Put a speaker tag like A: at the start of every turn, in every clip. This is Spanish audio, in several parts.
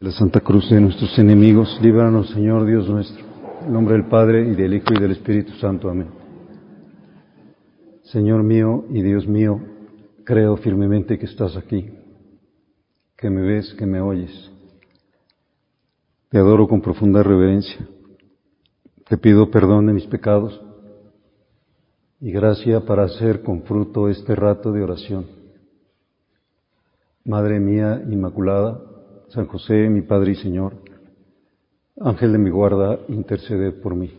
A: La Santa Cruz de nuestros enemigos, líbranos, Señor Dios nuestro, en nombre del Padre, y del Hijo, y del Espíritu Santo. Amén. Señor mío y Dios mío, creo firmemente que estás aquí, que me ves, que me oyes. Te adoro con profunda reverencia. Te pido perdón de mis pecados y gracia para hacer con fruto este rato de oración. Madre mía Inmaculada, San José, mi Padre y Señor, Ángel de mi guarda, interceded por mí.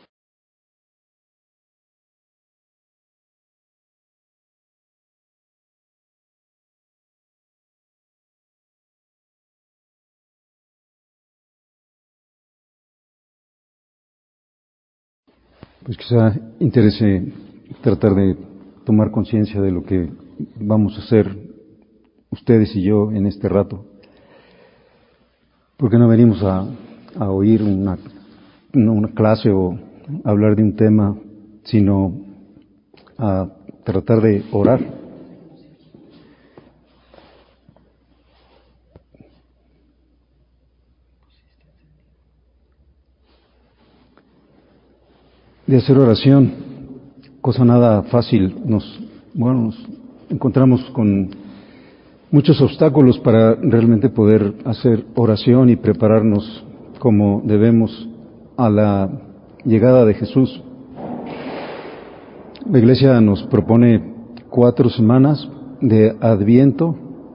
A: Pues quizá interese tratar de tomar conciencia de lo que vamos a hacer ustedes y yo en este rato. Porque no venimos a oír una clase o hablar de un tema, sino a tratar de orar. De hacer oración, cosa nada fácil. Nos encontramos con muchos obstáculos para realmente poder hacer oración y prepararnos como debemos a la llegada de Jesús. La Iglesia nos propone 4 semanas de Adviento.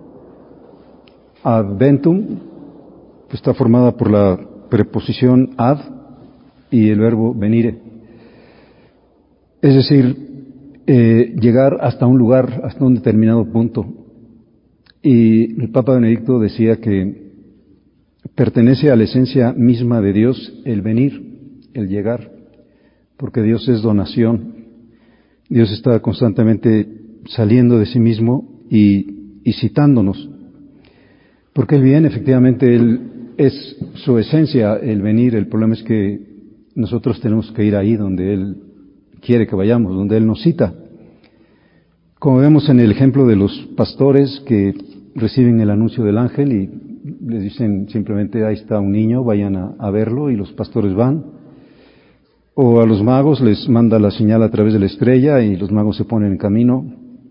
A: Adventum está formada por la preposición ad y el verbo venire. Es decir, llegar hasta un lugar, hasta un determinado punto. Y el Papa Benedicto decía que pertenece a la esencia misma de Dios el venir, el llegar, porque Dios es donación. Dios está constantemente saliendo de sí mismo y citándonos. Porque Él viene, efectivamente, Él es su esencia, el venir. El problema es que nosotros tenemos que ir ahí donde Él quiere que vayamos, donde Él nos cita. Como vemos en el ejemplo de los pastores que reciben el anuncio del ángel y les dicen simplemente, ahí está un niño, vayan a verlo, y los pastores van. O a los magos les manda la señal a través de la estrella y los magos se ponen en camino.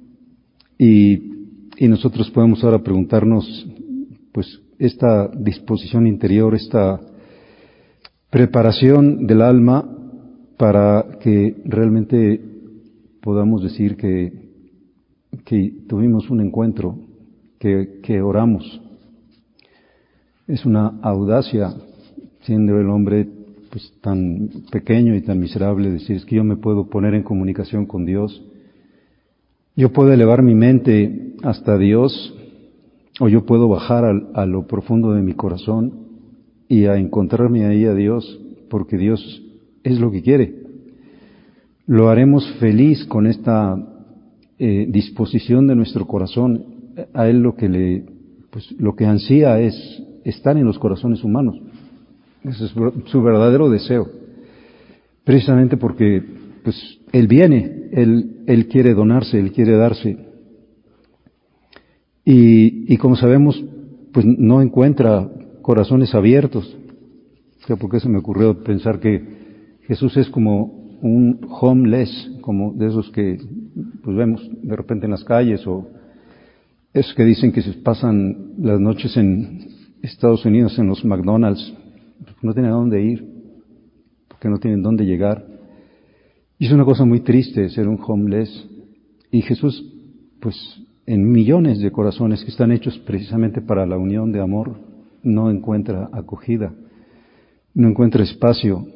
A: Y nosotros podemos ahora preguntarnos, pues, esta disposición interior, esta preparación del alma para que realmente podamos decir que tuvimos un encuentro, que oramos. Es una audacia, siendo el hombre pues tan pequeño y tan miserable, decir, es que yo me puedo poner en comunicación con Dios, yo puedo elevar mi mente hasta Dios, o yo puedo bajar a lo profundo de mi corazón y a encontrarme ahí a Dios, porque Dios es lo que quiere. Lo haremos feliz con esta disposición de nuestro corazón. A Él lo que ansía es estar en los corazones humanos. Ese es su verdadero deseo. Precisamente porque pues Él viene, Él quiere donarse, Él quiere darse. Y como sabemos, pues no encuentra corazones abiertos. O sea, porque se me ocurrió pensar que Jesús es como un homeless, como de esos que pues vemos de repente en las calles, o esos que dicen que se pasan las noches en Estados Unidos en los McDonald's, no tienen a dónde ir, porque no tienen dónde llegar. Y es una cosa muy triste ser un homeless. Y Jesús, pues en millones de corazones que están hechos precisamente para la unión de amor, no encuentra acogida, no encuentra espacio.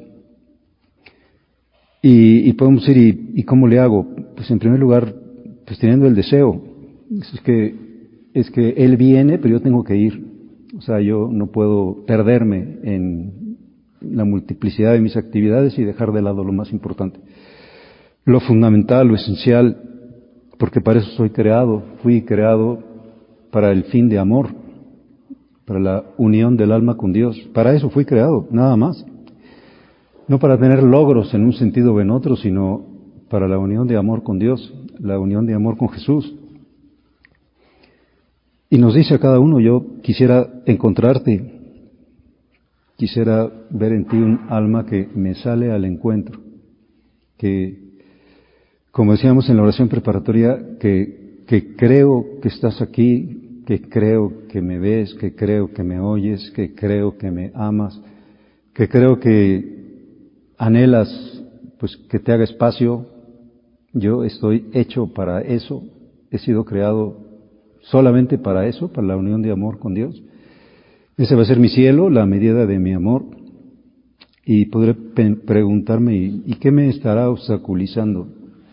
A: Y podemos decir, ¿y cómo le hago? Pues en primer lugar, pues teniendo el deseo. Es que Él viene, pero yo tengo que ir. O sea, yo no puedo perderme en la multiplicidad de mis actividades y dejar de lado lo más importante. Lo fundamental, lo esencial, porque para eso fui creado para el fin de amor, para la unión del alma con Dios. Para eso fui creado, nada más. No para tener logros en un sentido o en otro, sino para la unión de amor con Dios, la unión de amor con Jesús. Y nos dice a cada uno, yo quisiera encontrarte, quisiera ver en ti un alma que me sale al encuentro, que, como decíamos en la oración preparatoria, que creo que estás aquí, que creo que me ves, que creo que me oyes, que creo que me amas, que creo que anhelas pues que te haga espacio. Yo estoy hecho para eso, he sido creado solamente para eso, para la unión de amor con Dios. Ese va a ser mi cielo, la medida de mi amor, y podré preguntarme, ¿y qué me estará obstaculizando?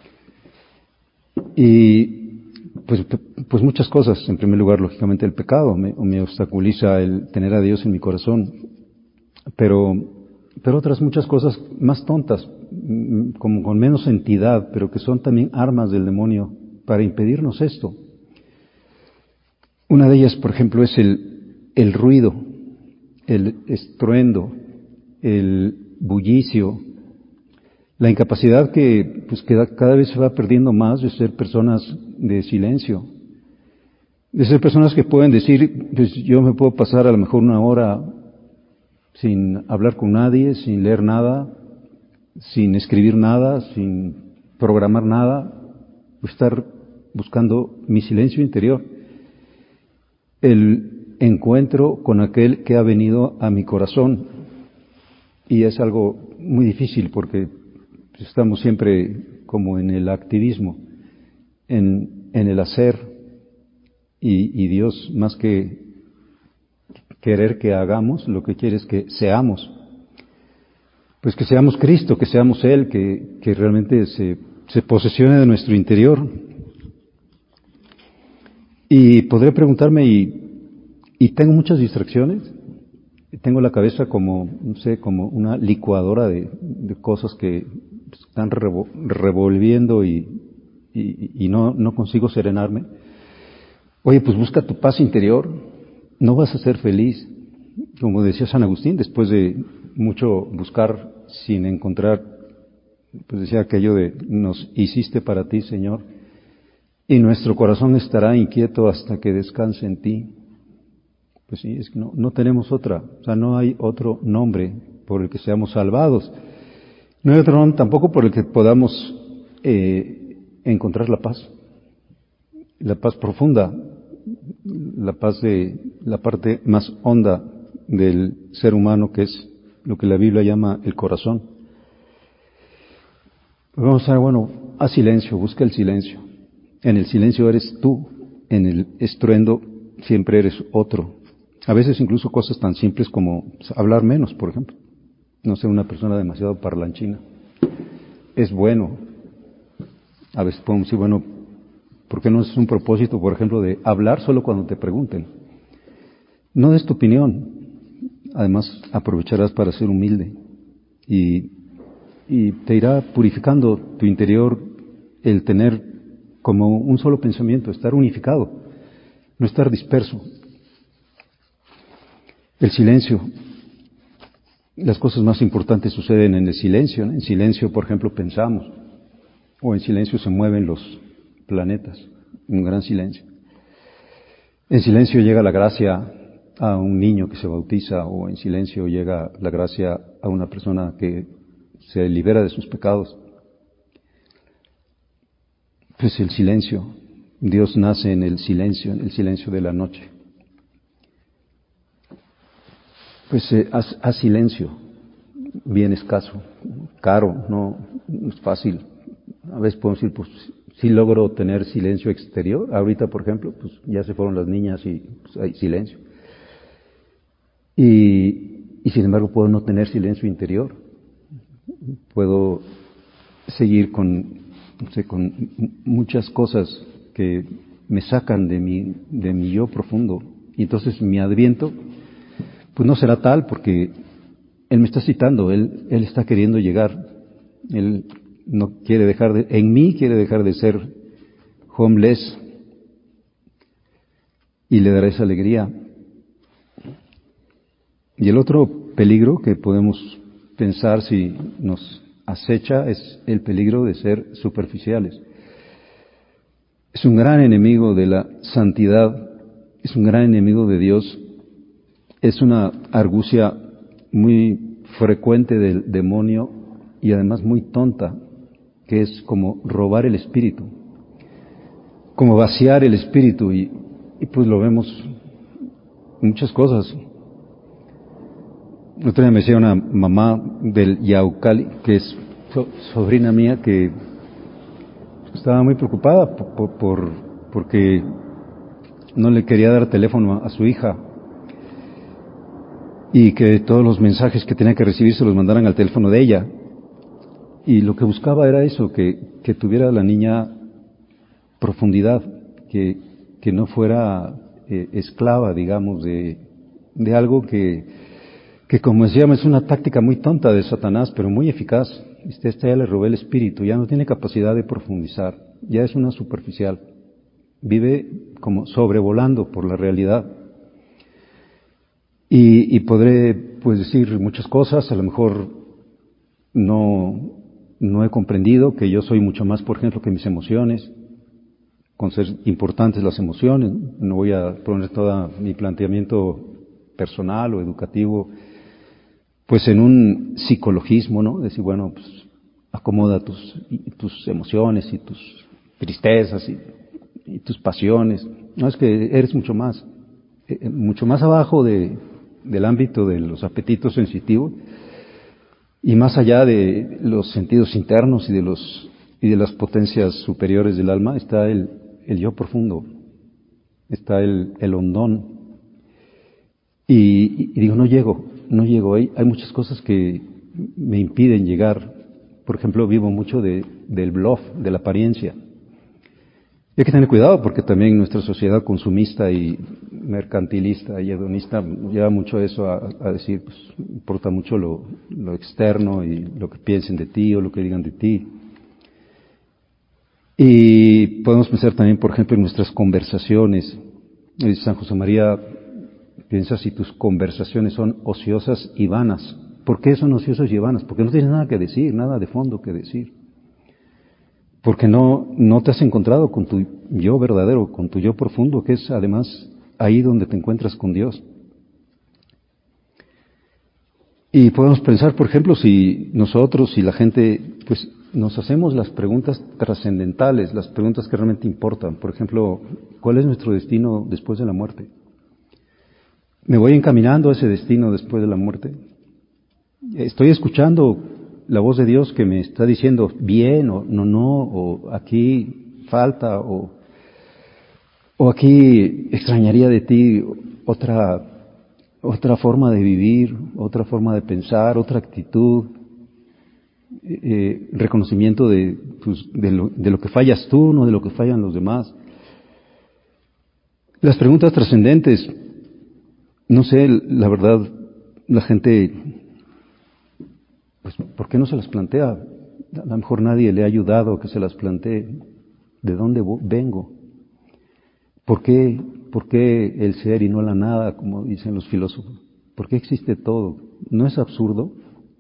A: Y pues muchas cosas. En primer lugar, lógicamente, el pecado me obstaculiza el tener a Dios en mi corazón, pero otras muchas cosas más tontas, como con menos entidad, pero que son también armas del demonio para impedirnos esto. Una de ellas, por ejemplo, es el ruido, el estruendo, el bullicio, la incapacidad que cada vez se va perdiendo más de ser personas de silencio, de ser personas que pueden decir, pues yo me puedo pasar a lo mejor una hora sin hablar con nadie, sin leer nada, sin escribir nada, sin programar nada, estar buscando mi silencio interior, el encuentro con aquel que ha venido a mi corazón. Y es algo muy difícil porque estamos siempre como en el activismo, en el hacer, y Dios, más que querer que hagamos, lo que quiere es que seamos. Pues que seamos Cristo, que seamos Él, que realmente se posesione de nuestro interior. Y podré preguntarme, ¿y tengo muchas distracciones? Tengo la cabeza como, no sé, como una licuadora de cosas que están revolviendo y no consigo serenarme. Oye, pues busca tu paz interior, no vas a ser feliz. Como decía San Agustín, después de mucho buscar sin encontrar, pues decía aquello de, nos hiciste para ti, Señor, y nuestro corazón estará inquieto hasta que descanse en ti. Pues sí, es que no tenemos otra, o sea, no hay otro nombre por el que seamos salvados. No hay otro nombre tampoco por el que podamos encontrar la paz profunda, la paz de la parte más honda del ser humano, que es lo que la Biblia llama el corazón. Vamos a ver, haz silencio, busca el silencio. En el silencio eres tú, en el estruendo siempre eres otro. A veces incluso cosas tan simples como hablar menos, por ejemplo. No ser una persona demasiado parlanchina. Es bueno. A veces podemos decir, bueno, ¿por qué no es un propósito, por ejemplo, de hablar solo cuando te pregunten? No des tu opinión. Además, aprovecharás para ser humilde. Y te irá purificando tu interior el tener como un solo pensamiento, estar unificado, no estar disperso. El silencio. Las cosas más importantes suceden en el silencio, ¿no? En silencio, por ejemplo, pensamos, o en silencio se mueven los planetas, un gran silencio. En silencio llega la gracia a un niño que se bautiza, o en silencio llega la gracia a una persona que se libera de sus pecados. Pues el silencio, Dios nace en el silencio de la noche. Pues haz silencio, bien escaso, caro, no es fácil. A veces podemos decir, pues sí logro tener silencio exterior. Ahorita, por ejemplo, pues ya se fueron las niñas y pues, hay silencio. Y sin embargo puedo no tener silencio interior. Puedo seguir con muchas cosas que me sacan de mi yo profundo. Y entonces mi adviento pues no será tal, porque Él me está citando, Él está queriendo llegar. Él no quiere en mí quiere dejar de ser homeless, y le dará esa alegría. Y el otro peligro que podemos pensar si nos acecha es el peligro de ser superficiales. Es un gran enemigo de la santidad, es un gran enemigo de Dios. Es una argucia muy frecuente del demonio y además muy tonta, que es como robar el espíritu, como vaciar el espíritu y pues lo vemos en muchas cosas. El otro día me decía una mamá del Yaucali, que es sobrina mía, que estaba muy preocupada porque no le quería dar teléfono a su hija y que todos los mensajes que tenía que recibir se los mandaran al teléfono de ella. Y lo que buscaba era eso, que tuviera la niña profundidad, que no fuera esclava, digamos, de algo que como decíamos es una táctica muy tonta de Satanás, pero muy eficaz. Esta ya le robé el espíritu, ya no tiene capacidad de profundizar, ya es una superficial. Vive como sobrevolando por la realidad. Y podré pues decir muchas cosas, a lo mejor no he comprendido que yo soy mucho más, por ejemplo, que mis emociones, con ser importantes las emociones. No voy a poner todo mi planteamiento personal o educativo pues en un psicologismo, ¿no? Decir, bueno, pues acomoda tus emociones y tus tristezas y tus pasiones. No, es que eres mucho más abajo del ámbito de los apetitos sensitivos y más allá de los sentidos internos y de las potencias superiores del alma está el yo profundo, está el hondón. Y digo, no llego, hay muchas cosas que me impiden llegar. Por ejemplo, vivo mucho del bluff, de la apariencia. Y hay que tener cuidado porque también nuestra sociedad consumista y mercantilista y hedonista lleva mucho eso a decir, pues importa mucho lo externo y lo que piensen de ti o lo que digan de ti. Y podemos pensar también, por ejemplo, en nuestras conversaciones. San José María piensa si tus conversaciones son ociosas y vanas. ¿Por qué son ociosas y vanas? Porque no tienes nada que decir, nada de fondo que decir. Porque no te has encontrado con tu yo verdadero, con tu yo profundo, que es además ahí donde te encuentras con Dios. Y podemos pensar, por ejemplo, si nosotros y la gente, pues nos hacemos las preguntas trascendentales, las preguntas que realmente importan. Por ejemplo, ¿cuál es nuestro destino después de la muerte? ¿Me voy encaminando a ese destino después de la muerte? ¿Estoy escuchando la voz de Dios que me está diciendo bien o no, o aquí falta, o aquí extrañaría de ti otra forma de vivir, otra forma de pensar, otra actitud, reconocimiento de lo que fallas tú, no de lo que fallan los demás? Las preguntas trascendentes, no sé, la verdad, la gente, pues, ¿por qué no se las plantea? A lo mejor nadie le ha ayudado a que se las plantee. ¿De dónde vengo? ¿Por qué el ser y no la nada, como dicen los filósofos? ¿Por qué existe todo? ¿No es absurdo?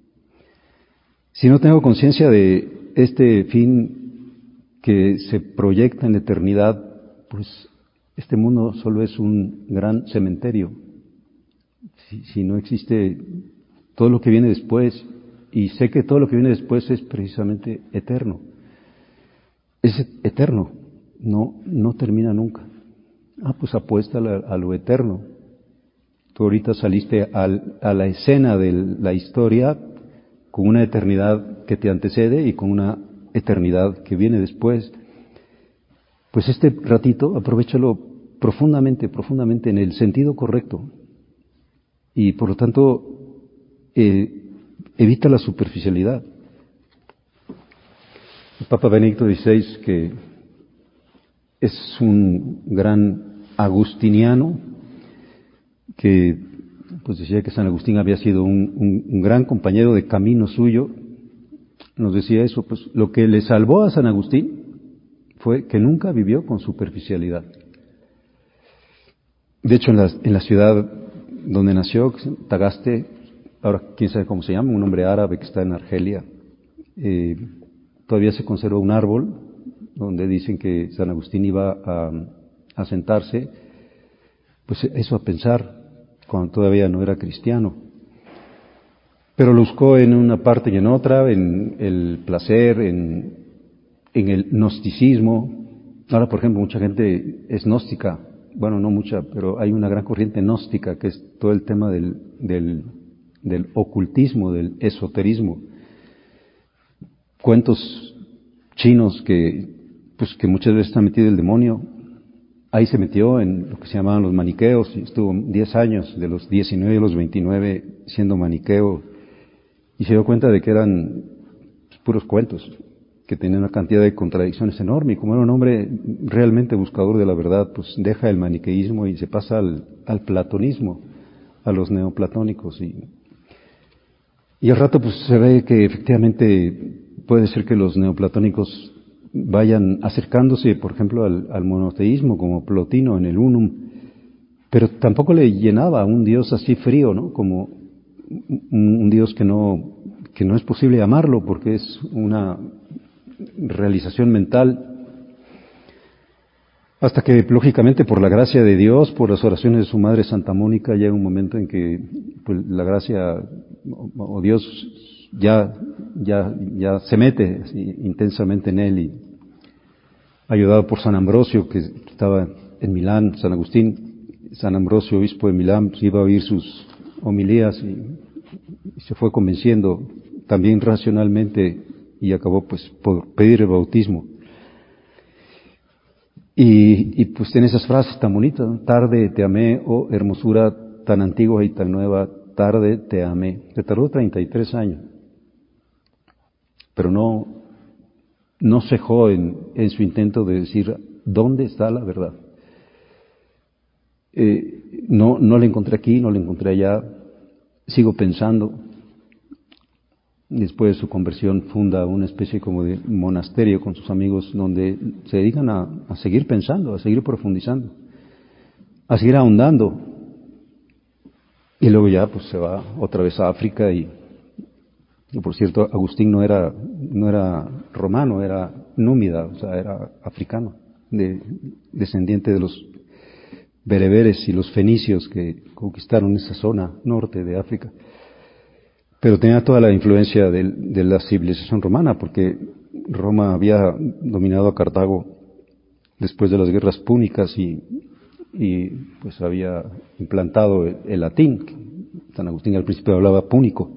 A: Si no tengo conciencia de este fin que se proyecta en la eternidad, pues este mundo solo es un gran cementerio. Si no existe todo lo que viene después, y sé que todo lo que viene después es precisamente eterno. Es eterno, no termina nunca. Pues apuesta a lo eterno. Tú ahorita saliste a la escena de la historia con una eternidad que te antecede y con una eternidad que viene después. Pues este ratito, aprovéchalo profundamente en el sentido correcto. Y por lo tanto, evita la superficialidad. El Papa Benedicto XVI, que es un gran agustiniano, que pues decía que San Agustín había sido un gran compañero de camino suyo, nos decía eso, pues lo que le salvó a San Agustín fue que nunca vivió con superficialidad. De hecho, en la ciudad donde nació, Tagaste, ahora quién sabe cómo se llama, un hombre árabe que está en Argelia, todavía se conserva un árbol donde dicen que San Agustín iba a sentarse, pues eso a pensar, cuando todavía no era cristiano. pero lo buscó en una parte y en otra, en el placer, en el gnosticismo. Ahora, por ejemplo, mucha gente es gnóstica, bueno, no mucha, pero hay una gran corriente gnóstica que es todo el tema del ocultismo, del esoterismo. Cuentos chinos que muchas veces está metido el demonio. Ahí se metió en lo que se llamaban los maniqueos y estuvo 10 años, de los 19 a los 29, siendo maniqueo, y se dio cuenta de que eran puros cuentos, que tenían una cantidad de contradicciones enorme, y como era un hombre realmente buscador de la verdad, pues deja el maniqueísmo y se pasa al platonismo, a los neoplatónicos, y al rato pues se ve que efectivamente puede ser que los neoplatónicos vayan acercándose, por ejemplo, al monoteísmo, como Plotino en el Unum, pero tampoco le llenaba a un Dios así frío, ¿no? Como un Dios que no es posible amarlo porque es una realización mental, hasta que lógicamente por la gracia de Dios, por las oraciones de su madre Santa Mónica, llega un momento en que pues, la gracia o Dios ya se mete intensamente en él, y ayudado por San Ambrosio, que estaba en Milán, San Ambrosio, obispo de Milán, pues, iba a oír sus homilías y se fue convenciendo también racionalmente y acabó pues por pedir el bautismo. Y pues tiene esas frases tan bonitas, ¿no? Tarde te amé, oh hermosura tan antigua y tan nueva, tarde te amé. Se tardó 33 años, pero no cejó en su intento de decir, ¿dónde está la verdad? No la encontré aquí, no la encontré allá, sigo pensando. Después de su conversión funda una especie como de monasterio con sus amigos donde se dedican a seguir pensando, a seguir profundizando, a seguir ahondando. Y luego ya pues se va otra vez a África y por cierto, Agustín no era romano, era númida, o sea, era africano, descendiente de los bereberes y los fenicios que conquistaron esa zona norte de África. Pero tenía toda la influencia de la civilización romana, porque Roma había dominado a Cartago después de las guerras púnicas y pues había implantado el latín. San Agustín al principio hablaba púnico,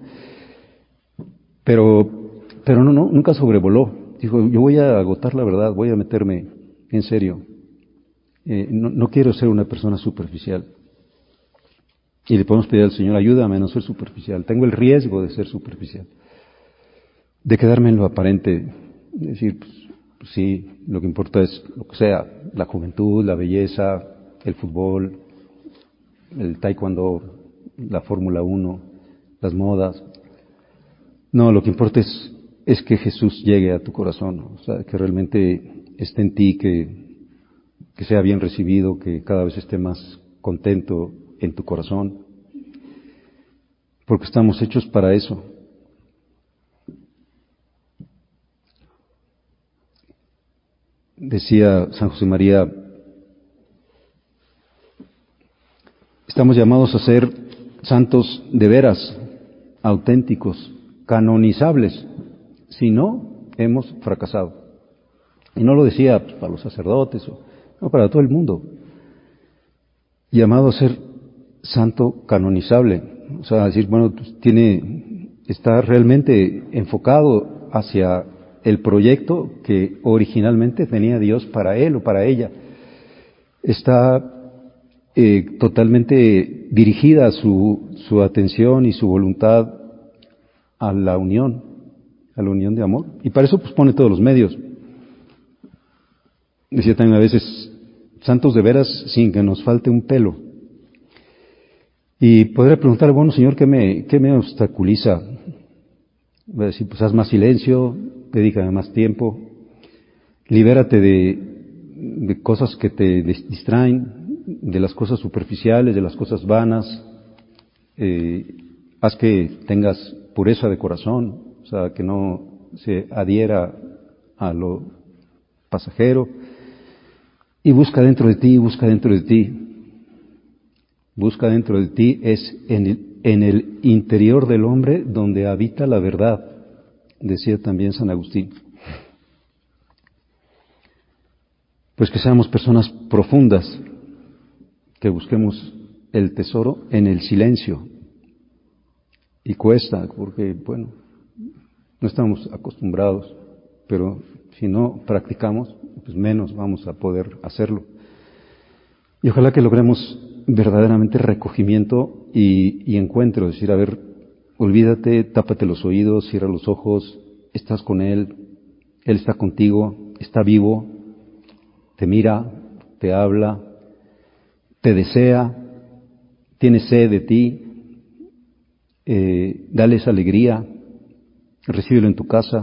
A: pero nunca sobrevoló. Dijo, yo voy a agotar la verdad, voy a meterme en serio. No quiero ser una persona superficial. Y le podemos pedir al Señor, ayúdame a no ser superficial. Tengo el riesgo de ser superficial, de quedarme en lo aparente, decir, pues sí, lo que importa es lo que sea, la juventud, la belleza, el fútbol, el taekwondo, la Fórmula 1, las modas. No, lo que importa es que Jesús llegue a tu corazón, o sea, que realmente esté en ti, que sea bien recibido, que cada vez esté más contento en tu corazón, porque estamos hechos para eso. Decía San José María, estamos llamados a ser santos de veras, auténticos, canonizables, si no, hemos fracasado. Y no lo decía pues, para los sacerdotes, no, para todo el mundo. Llamado a ser santo canonizable, o sea, decir, bueno, pues está realmente enfocado hacia el proyecto que originalmente tenía Dios para él o para ella. Está totalmente dirigida su atención y su voluntad a la unión de amor. Y para eso pues pone todos los medios. Decía también a veces, santos de veras sin que nos falte un pelo. Y podría preguntar, bueno, Señor, ¿qué me obstaculiza? Voy a decir, pues haz más silencio, dedícame más tiempo, libérate de cosas que te distraen, de las cosas superficiales, de las cosas vanas, haz que tengas pureza de corazón, o sea, que no se adhiera a lo pasajero, y busca dentro de ti, busca dentro de ti. Busca dentro de ti es en en el interior del hombre donde habita la verdad, decía también San Agustín. Pues que seamos personas profundas, que busquemos el tesoro en el silencio. Y cuesta, porque, bueno, no estamos acostumbrados, pero si no practicamos, pues menos vamos a poder hacerlo. Y ojalá que logremos verdaderamente recogimiento y encuentro, es decir, a ver, olvídate, tápate los oídos, cierra los ojos, estás con Él está contigo, está vivo, te mira, te habla, te desea, tiene sed de ti, dales alegría, recíbelo en tu casa.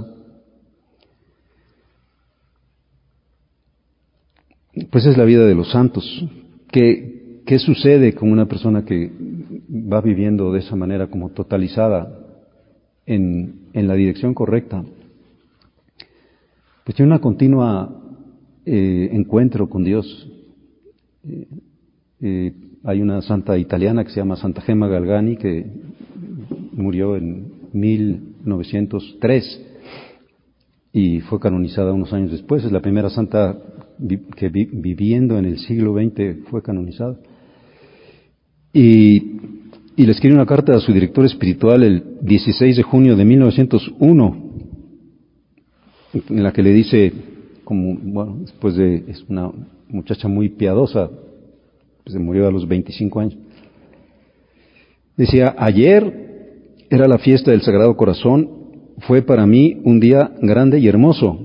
A: Pues es la vida de los santos. ¿Qué sucede con una persona que va viviendo de esa manera como totalizada en la dirección correcta? Pues tiene una continua encuentro con Dios. Hay una santa italiana que se llama Santa Gemma Galgani, que murió en 1903 y fue canonizada unos años después. Es la primera santa que viviendo en el siglo XX fue canonizada. Y le escribe una carta a su director espiritual el 16 de junio de 1901, en la que le dice, es una muchacha muy piadosa, pues se murió a los 25 años. Decía, ayer era la fiesta del Sagrado Corazón, fue para mí un día grande y hermoso.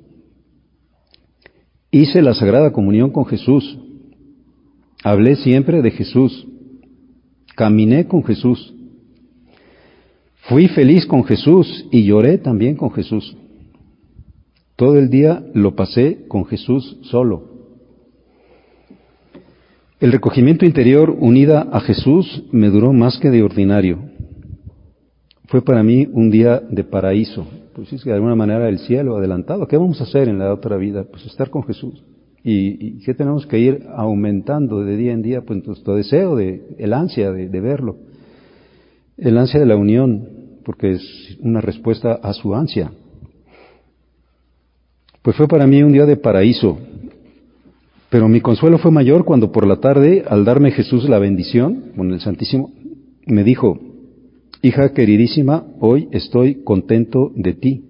A: Hice la Sagrada Comunión con Jesús, hablé siempre de Jesús, caminé con Jesús, fui feliz con Jesús y lloré también con Jesús. Todo el día lo pasé con Jesús solo. El recogimiento interior unida a Jesús me duró más que de ordinario. Fue para mí un día de paraíso. Pues es que de alguna manera el cielo adelantado. ¿Qué vamos a hacer en la otra vida? Pues estar con Jesús. ¿Y qué tenemos que ir aumentando de día en día? Pues nuestro deseo, el ansia de verlo. El ansia de la unión, porque es una respuesta a su ansia. Pues fue para mí un día de paraíso. Pero mi consuelo fue mayor cuando por la tarde, al darme Jesús la bendición, con el Santísimo, me dijo, hija queridísima, hoy estoy contento de ti.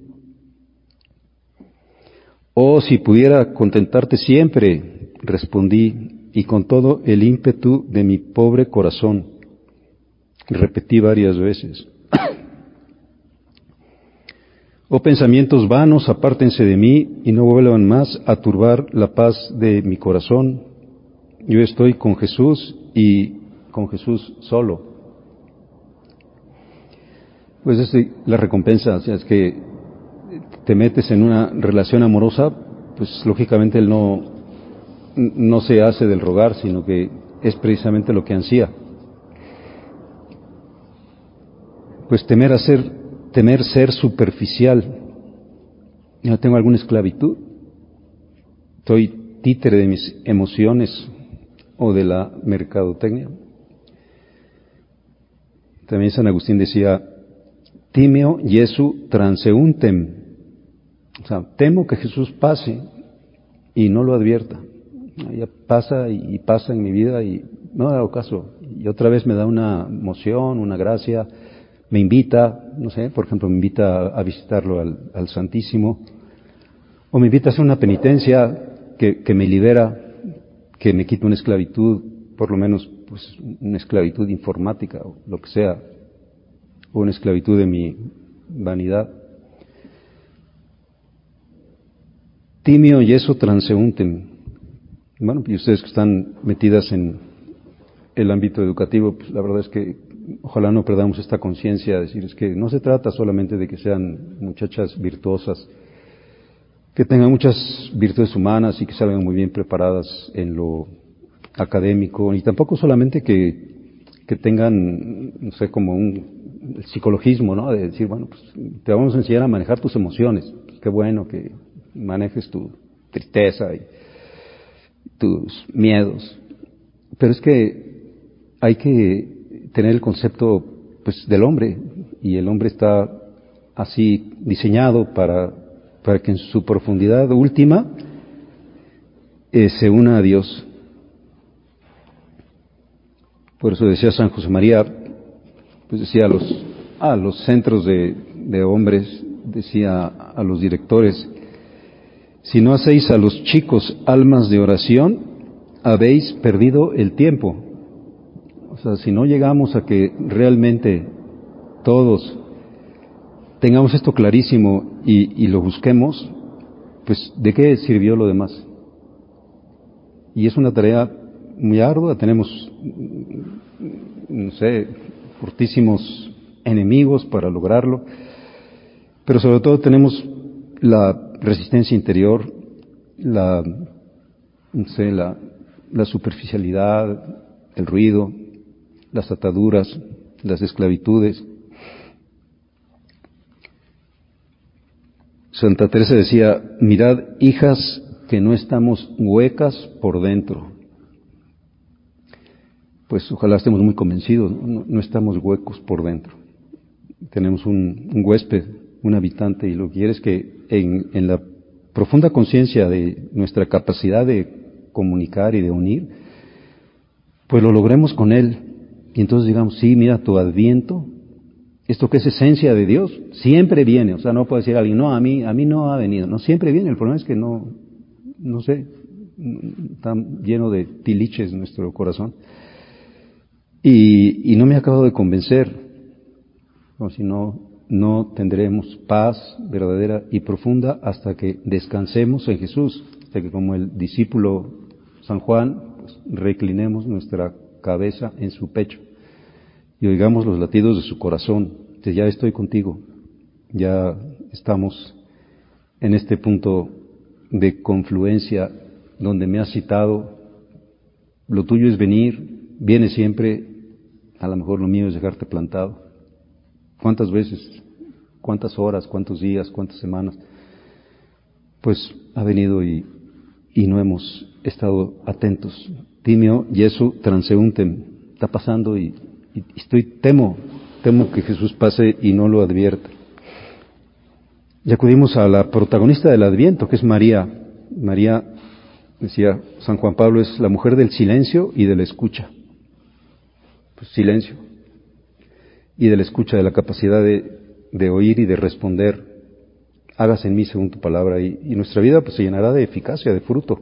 A: Oh, si pudiera contentarte siempre, respondí, y con todo el ímpetu de mi pobre corazón. Repetí varias veces. Oh pensamientos vanos, apártense de mí y no vuelvan más a turbar la paz de mi corazón. Yo estoy con Jesús y con Jesús solo. Pues es la recompensa, o sea, es que te metes en una relación amorosa, pues lógicamente él no se hace del rogar, sino que es precisamente lo que ansía. Pues temer ser superficial. Yo tengo alguna esclavitud. Soy títere de mis emociones o de la mercadotecnia. También San Agustín decía, timeo Jesu transeuntem. O sea, temo que Jesús pase y no lo advierta. Ya pasa y pasa en mi vida y no hago caso. Y otra vez me da una emoción, una gracia, me invita, no sé, por ejemplo, me invita a visitarlo al Santísimo, o me invita a hacer una penitencia que me libera, que me quita una esclavitud, por lo menos pues una esclavitud informática o lo que sea, o una esclavitud de mi vanidad. Timio Jesu transeuntem. Bueno, y ustedes que están metidas en el ámbito educativo, pues la verdad es que ojalá no perdamos esta conciencia, decir, es que no se trata solamente de que sean muchachas virtuosas, que tengan muchas virtudes humanas y que salgan muy bien preparadas en lo académico, y tampoco solamente que tengan, no sé, como un psicologismo, ¿no? De decir, bueno, pues te vamos a enseñar a manejar tus emociones, pues qué bueno que manejes tu tristeza y tus miedos, pero es que hay que tener el concepto pues del hombre, y el hombre está así diseñado para que en su profundidad última se una a Dios. Por eso decía San José María, pues decía a los centros de hombres, decía a los directores: si no hacéis a los chicos almas de oración, habéis perdido el tiempo. O sea, si no llegamos a que realmente todos tengamos esto clarísimo y lo busquemos, pues ¿de qué sirvió lo demás? Y es una tarea muy ardua, tenemos, no sé, fortísimos enemigos para lograrlo, pero sobre todo tenemos la resistencia interior, la superficialidad, el ruido, las ataduras, las esclavitudes. Santa Teresa decía: mirad, hijas, que no estamos huecas por dentro. Pues ojalá estemos muy convencidos, no estamos huecos por dentro. Tenemos un huésped, un habitante, y lo que quiere es que en la profunda conciencia de nuestra capacidad de comunicar y de unir, pues lo logremos con él. Y entonces digamos: sí, mira, tu adviento, esto que es esencia de Dios, siempre viene. O sea, no puede decir alguien: no, a mí no ha venido. No, siempre viene. El problema es que no sé, está lleno de tiliches nuestro corazón. Y no me acabo de convencer, o si no tendremos paz verdadera y profunda hasta que descansemos en Jesús, hasta que, como el discípulo San Juan, pues, reclinemos nuestra cabeza en su pecho y oigamos los latidos de su corazón. Entonces, ya estoy contigo, ya estamos en este punto de confluencia donde me has citado. Lo tuyo es venir, viene siempre. A lo mejor lo mío es dejarte plantado. ¿Cuántas veces, cuántas horas, cuántos días, cuántas semanas? Pues ha venido y no hemos estado atentos. Timeo Jesu transeuntem, está pasando y temo que Jesús pase y no lo advierta. Y acudimos a la protagonista del Adviento, que es María. María, decía San Juan Pablo, es la mujer del silencio y de la escucha. Pues silencio y de la escucha, de la capacidad de oír y de responder: hágase en mí según tu palabra, y nuestra vida pues se llenará de eficacia, de fruto,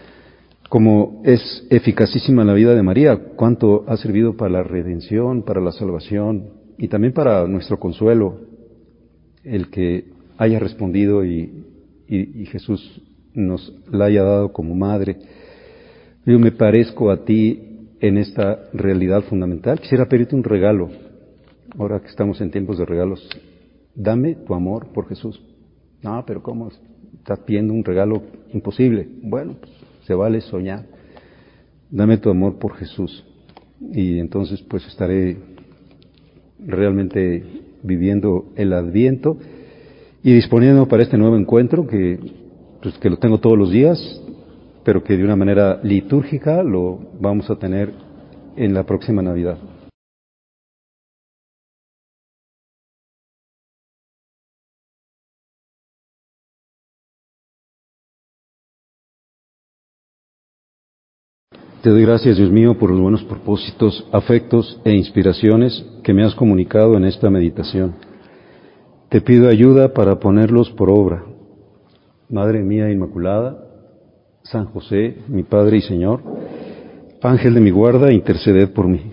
A: como es eficacísima la vida de María. Cuánto ha servido para la redención, para la salvación y también para nuestro consuelo, el que haya respondido y Jesús nos la haya dado como madre. Yo me parezco a ti en esta realidad fundamental. Quisiera pedirte un regalo, ahora que estamos en tiempos de regalos. Dame tu amor por Jesús. No, pero ¿cómo? Estás pidiendo un regalo imposible. Bueno, pues se vale soñar. Dame tu amor por Jesús. Y entonces pues estaré realmente viviendo el Adviento y disponiendo para este nuevo encuentro que lo tengo todos los días, pero que de una manera litúrgica lo vamos a tener en la próxima Navidad. Te doy gracias, Dios mío, por los buenos propósitos, afectos e inspiraciones que me has comunicado en esta meditación. Te pido ayuda para ponerlos por obra. Madre mía Inmaculada, San José, mi Padre y Señor, Ángel de mi guarda, interceded por mí.